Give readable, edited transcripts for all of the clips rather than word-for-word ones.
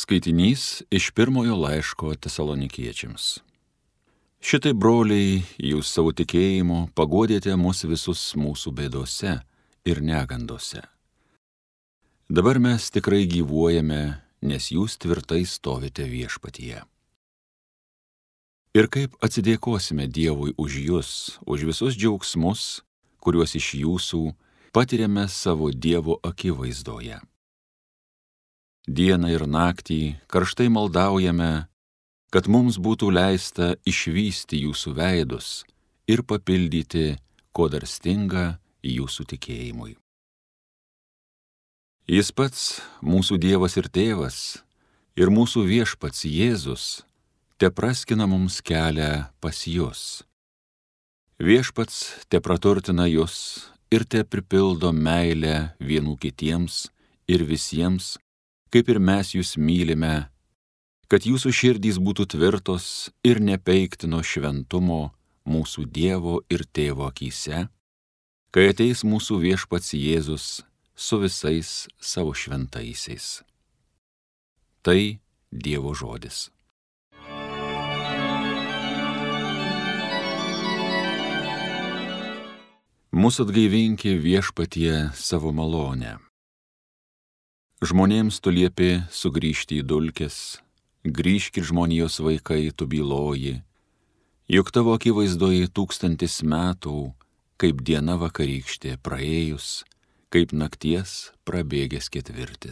Skaitinys iš pirmojo laiško Tesalonikiečiams. Šitai, broliai, jūs savo tikėjimu paguodėte mus visus mūsų bėdose ir negandose. Dabar mes tikrai gyvuojame, nes jūs tvirtai stovite viešpatyje. Ir kaip atsidėkosime Dievui už jus, už visus džiaugsmus, kuriuos iš jūsų patiriame savo Dievo akivaizdoje. Dieną ir naktį karštai maldaujame, kad mums būtų leista išvysti jūsų veidus ir papildyti, ko dar stinga jūsų tikėjimui. Jis pats, mūsų Dievas ir Tėvas, ir mūsų viešpats Jėzus, te praskina mums kelią pas jus. Viešpats te praturtina jus ir te pripildo meilę vienų kitiems ir visiems, kaip ir mes jūs mylime, kad jūsų širdys būtų tvirtos ir nepeiktino šventumo mūsų Dievo ir Tėvo akyse, kai ateis mūsų viešpats Jėzus su visais savo šventaisiais. Tai Dievo žodis. Mūsų atgaivinki viešpatie savo malonę. Žmonėms tu liepi sugrįžti į dulkes, grįžkit žmonijos vaikai, tu byloji, juk tavo akivaizdoje 1000 metų, kaip diena vakarykštė praėjus, kaip nakties prabėgęs 4.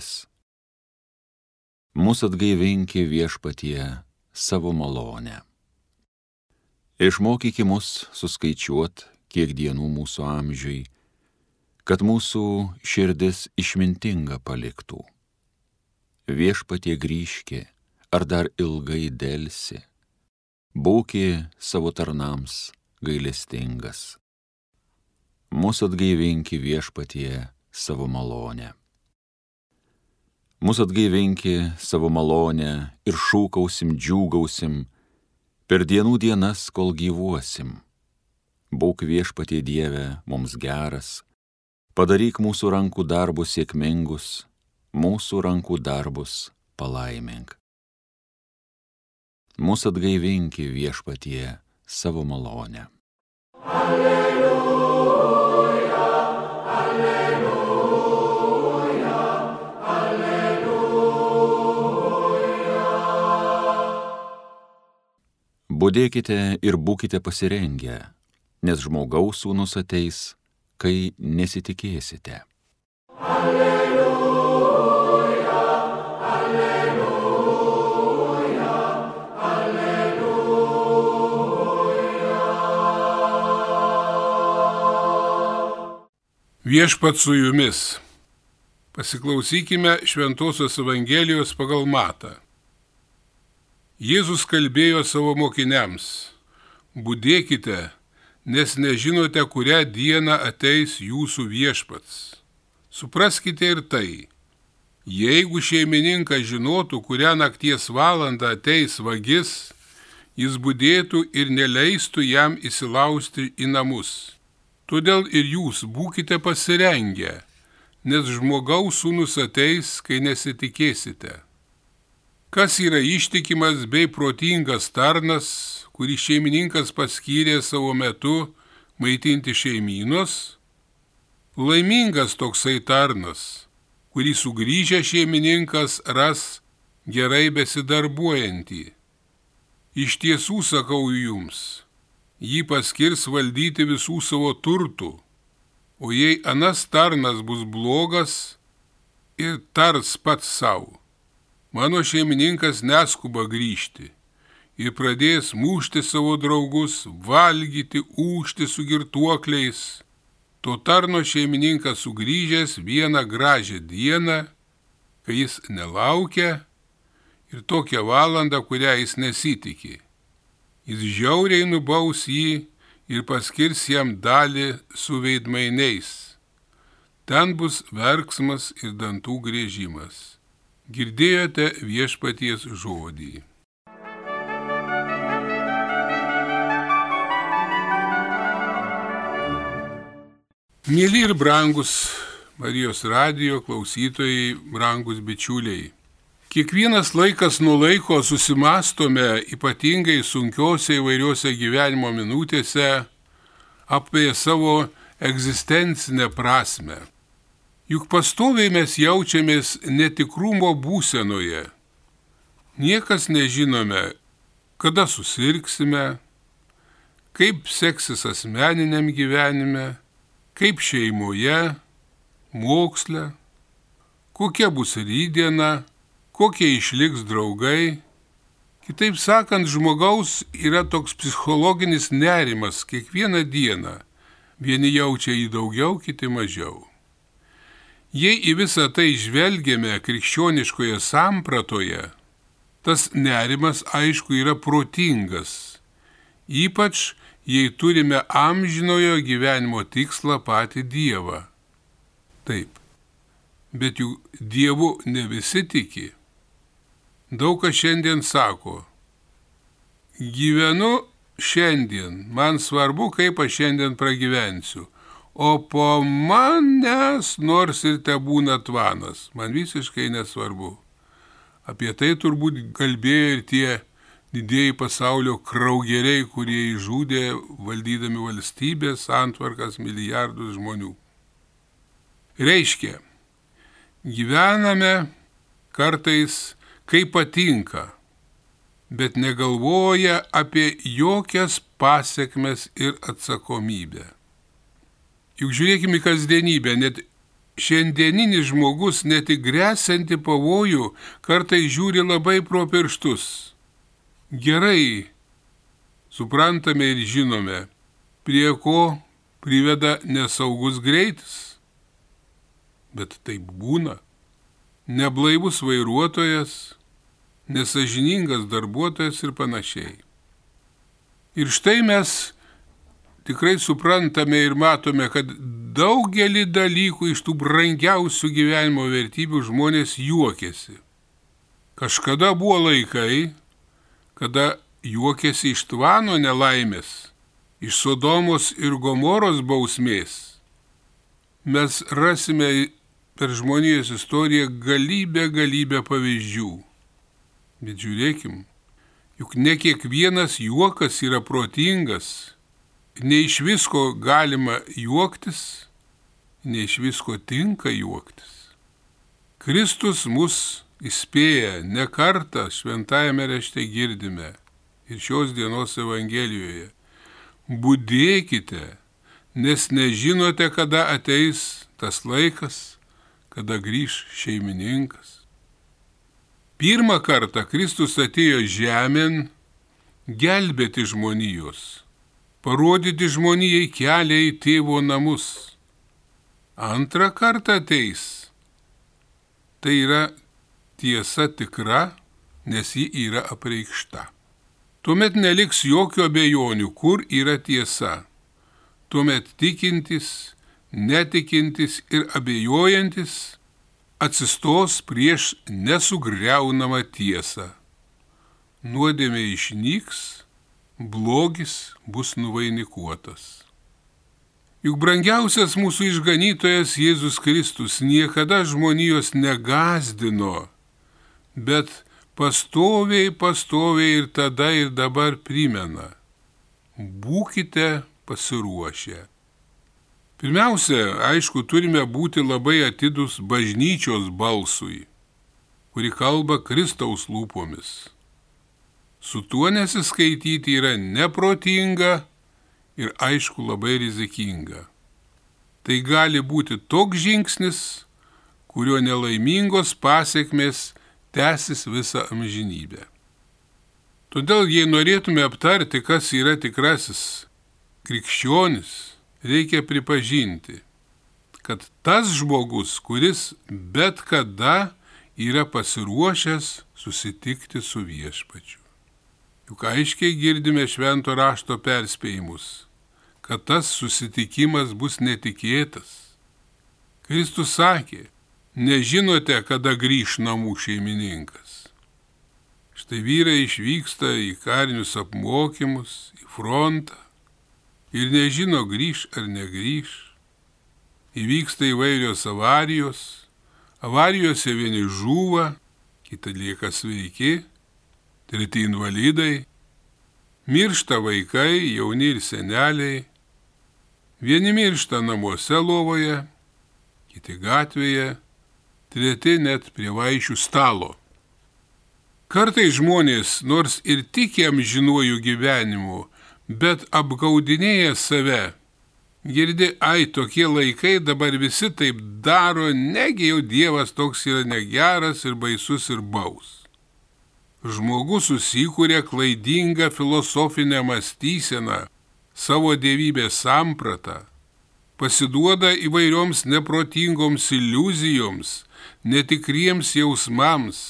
Mūsų atgaivinki viešpatie savo malonę. Išmokyki mus suskaičiuot, kiek dienų mūsų amžiui, kad mūsų širdis išmintinga paliktų. Viešpatie grįžki, ar dar ilgai delsi, būki savo tarnams gailestingas. Mūsų atgaivinki viešpatie savo malonę. Mūsų atgaivinki savo malonę ir šūkausim, džiūgausim per dienų dienas, kol gyvuosim. Būk viešpatie Dieve mums geras, padaryk mūsų rankų darbus sėkmingus, mūsų rankų darbus palaimink. Mūsų atgaivinki viešpatie savo malonę. Alleluja, alleluja, alleluja. Budėkite ir būkite pasirengę, nes žmogaus sūnus ateis, kai nesitikėsite. Alleluja, alleluja, alleluja. Viešpats su jumis. Pasiklausykime Šventosios Evangelijos pagal Matą. Jėzus kalbėjo savo mokiniams: budėkite, nes nežinote, kurią dieną ateis jūsų viešpats. Supraskite ir tai, jeigu šeimininkas žinotų, kurią nakties valandą ateis vagis, jis budėtų ir neleistų jam įsilaužti į namus. Todėl ir jūs būkite pasirengę, nes žmogaus sūnus ateis, kai nesitikėsite. Kas yra ištikimas bei protingas tarnas, kurį šeimininkas paskyrė savo metu maitinti šeimynos? Laimingas toksai tarnas, kurį sugrįžęs šeimininkas ras gerai besidarbuojantį. Iš tiesų sakau jums, jį paskirs valdyti visų savo turtų, o jei anas tarnas bus blogas ir tars pats savo, mano šeimininkas neskuba grįžti ir pradės mušti savo draugus, valgyti, ūžti su girtuokliais. To tarno šeimininkas sugrįžęs vieną gražią dieną, kai jis nelaukia, ir tokią valandą, kurią jis nesitikė. Jis žiauriai nubaus jį ir paskirs jam dalį su veidmainiais. Ten bus verksmas ir dantų griežimas. Girdėjote viešpaties žodį. Mieli ir brangus Marijos radijo klausytojai, brangus bičiuliai, Kiekvienas laikas nuo laiko susimastome ypatingai sunkiose įvairiose gyvenimo minutėse apie savo egzistencinę prasme. Juk pastoviai mes jaučiamės netikrumo būsenoje. Niekas nežinome, kada susirgsime, kaip seksis asmeniniam gyvenime, kaip šeimoje, moksle, kokia bus rytdiena, kokie išliks draugai. Kitaip sakant, žmogaus yra toks psichologinis nerimas kiekvieną dieną. Vieni jaučia jį daugiau, kiti mažiau. Jei į visą tai žvelgiame krikščioniškoje sampratoje, tas nerimas aišku yra protingas, ypač jei turime amžinojo gyvenimo tikslą patį Dievą. Taip, bet juk Dievu ne visi tiki. Daug kas šiandien sako, gyvenu šiandien, man svarbu, kaip aš šiandien pragyvensiu, o po manęs nors ir tebūna tvanas, man visiškai nesvarbu. Apie tai turbūt kalbėjo ir tie didieji pasaulio kraugeriai, kurie įžudė valdydami valstybės santvarkas milijardus žmonių. Reiškia, gyvename kartais kaip patinka, bet negalvoja apie jokias pasekmes ir atsakomybę. Juk žiūrėkime į kasdienybę, net šiandieninis žmogus net į gresiantį pavojų kartais žiūri labai pro pirštus. Gerai suprantame ir žinome, prie ko priveda nesaugus greitis. Bet taip būna. Neblaivus vairuotojas, nesąžiningas darbuotojas ir panašiai. Ir štai mes tikrai suprantame ir matome, kad daugelį dalykų iš tų brangiausių gyvenimo vertybių žmonės juokėsi. Kažkada buvo laikai, kada juokėsi iš Tvano nelaimės, iš Sodomos ir Gomoros bausmės. Mes rasime per žmonijos istoriją galybę pavyzdžių. Bet žiūrėkim, juk ne kiekvienas juokas yra protingas, ne iš visko galima juoktis, ne iš visko tinka juoktis. Kristus mus įspėja, ne kartą šventajame rašte girdime ir šios dienos Evangelijoje. Budėkite, nes nežinote, kada ateis tas laikas, kada grįš šeimininkas. Pirmą kartą Kristus atėjo žemėn gelbėti žmonijos, parodyti žmonijai kelią į tėvo namus. Antrą kartą ateis. Tai yra tiesa tikra, nes ji yra apreikšta. Tuomet neliks jokio abejonių, kur yra tiesa. Tuomet tikintis, netikintis ir abejojantis atsistos prieš nesugriaunamą tiesą. Nuodėmė išnyks, blogis bus nuvainikuotas. Juk brangiausias mūsų išganytojas Jėzus Kristus niekada žmonijos negąsdino, bet pastoviai ir tada ir dabar primena. Būkite pasiruošę. Pirmiausia, aišku, turime būti labai atidus bažnyčios balsui, kuri kalba Kristaus lūpomis. Su tuo nesiskaityti yra neprotinga ir aišku labai rizikinga. Tai gali būti toks žingsnis, kurio nelaimingos pasekmės tęsis visą amžinybę. Todėl, jei norėtume aptarti, kas yra tikrasis krikščionis, reikia pripažinti, kad tas žmogus, kuris bet kada yra pasiruošęs susitikti su viešpačiu. Juk aiškiai girdime švento rašto perspėjimus, kad tas susitikimas bus netikėtas. Kristus sakė, nežinote, kada grįš namų šeimininkas. Štai vyrai išvyksta į karinius apmokymus, į frontą ir nežino, grįš ar negrįš. Įvyksta įvairios avarijos, avarijose vieni žūva, kiti lieka sveiki, treti invalidai, miršta vaikai, jauni ir seneliai, vieni miršta namuose lovoje, kiti gatvėje, treti net prie vaišių stalo. Kartais žmonės, nors ir tiki amžinuoju gyvenimu, bet apgaudinėja save. Girdi, tokie laikai, dabar visi taip daro, negi jau Dievas toks yra negeras ir baisus ir baus. Žmogus susikūrė klaidingą filosofinę mąstyseną, savo dievybės sampratą, pasiduoda įvairioms neprotingoms iliuzijoms, netikriems jausmams,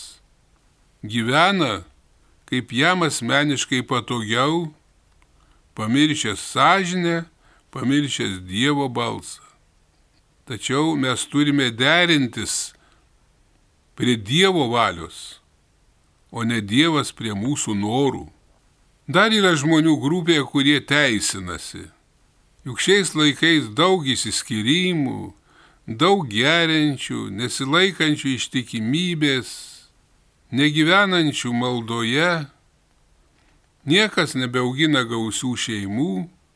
gyvena, kaip jam asmeniškai patogiau, pamiršęs sąžinę, pamiršęs Dievo balsą. Tačiau mes turime derintis prie Dievo valios, o ne Dievas prie mūsų norų. Dar yra žmonių grupė, kurie teisinasi. Juk šiais laikais daug išsiskyrimų, daug geriančių, nesilaikančių ištikimybės, negyvenančių maldoje, niekas nebeaugina gausių šeimų,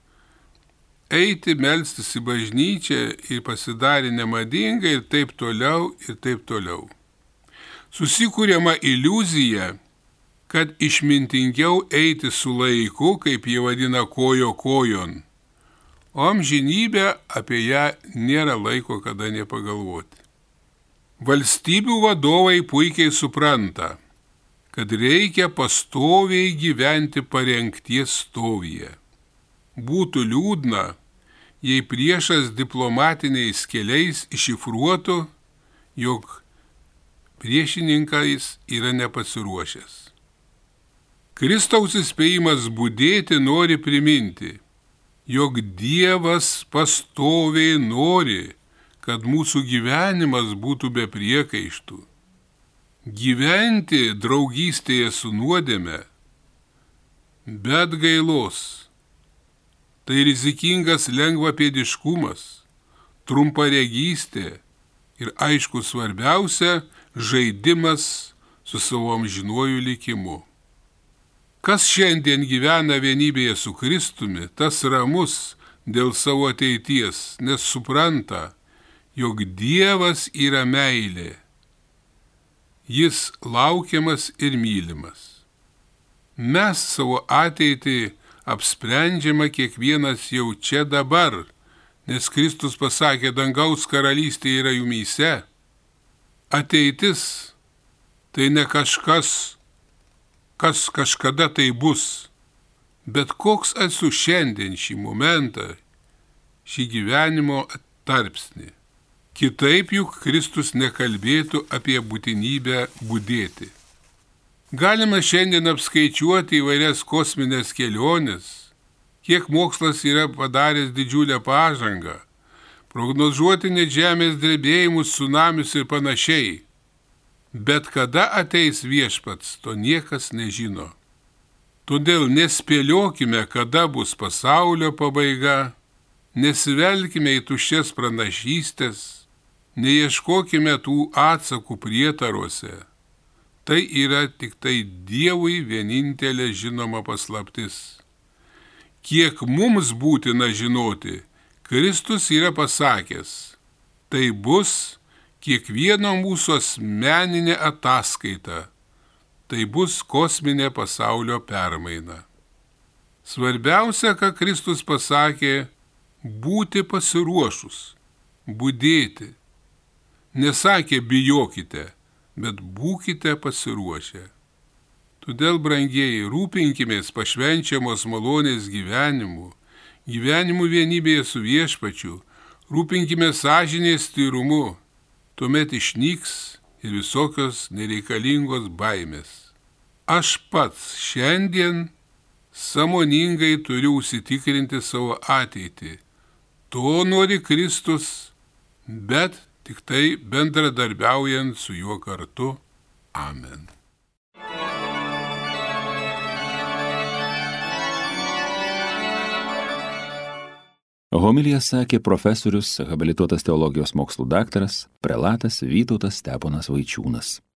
eiti melstis į bažnyčią ir pasidarė nemadinga ir taip toliau, ir taip toliau. Susikūriama iliuzija, kad išmintingiau eiti su laiku, kaip jie vadina, kojo kojon, o amžinybė apie ją nėra laiko kada nepagalvoti. Valstybių vadovai puikiai supranta, kad reikia pastoviai gyventi parengties stovyje. Būtų liūdna, jei priešas diplomatiniais keliais iššifruotų, jog priešininkas yra nepasiruošęs. Kristaus įspėjimas budėti nori priminti, jog Dievas pastoviai nori, kad mūsų gyvenimas būtų be priekaištų. Gyventi draugystėje su nuodėme, bet gailos. Tai rizikingas lengvapėdiškumas, trumparegystė ir aišku svarbiausia žaidimas su savo amžinuoju likimu. Kas šiandien gyvena vienybėje su Kristumi, tas ramus dėl savo ateities, nes supranta, jog Dievas yra meilė. Jis laukiamas ir mylimas. Mes savo ateitį apsprendžiama kiekvienas jau čia dabar, nes Kristus pasakė, dangaus karalystė yra jumyse. Ateitis tai ne kažkas, kas kažkada tai bus, bet koks esu šiandien šį momentą, šį gyvenimo tarpsnį. Kitaip juk Kristus nekalbėtų apie būtinybę budėti. Galima šiandien apskaičiuoti įvairias kosminės keliones, kiek mokslas yra padaręs didžiulę pažangą, prognozuoti net žemės drebėjimus, tsunamius ir panašiai. Bet kada ateis Viešpats, to niekas nežino. Todėl nespėliokime, kada bus pasaulio pabaiga, nesivelkime į tuščias pranašystės, neieškokime tų atsakų prietaruose. Tai yra tik tai Dievui vienintelė žinoma paslaptis. Kiek mums būtina žinoti, Kristus yra pasakęs, tai bus kiekvieno mūsų asmeninė ataskaita, tai bus kosminė pasaulio permaina. Svarbiausia, ką Kristus pasakė, būti pasiruošus, budėti. Nesakė bijokite, bet būkite pasiruošę. Todėl, brangieji, rūpinkimės pašvenčiamos malonės gyvenimu, gyvenimu vienybėje su Viešpačiu, rūpinkime sąžinės tyrumu, tuomet išnyks ir visokios nereikalingos baimės. Aš pats šiandien sąmoningai turiu užsitikrinti savo ateitį. To nori Kristus, bet tik tai bendradarbiaujant su juo kartu. Amen. Homiliją sakė profesorius, habilituotas teologijos mokslų daktaras, prelatas Vytautas Steponas Vaičiūnas.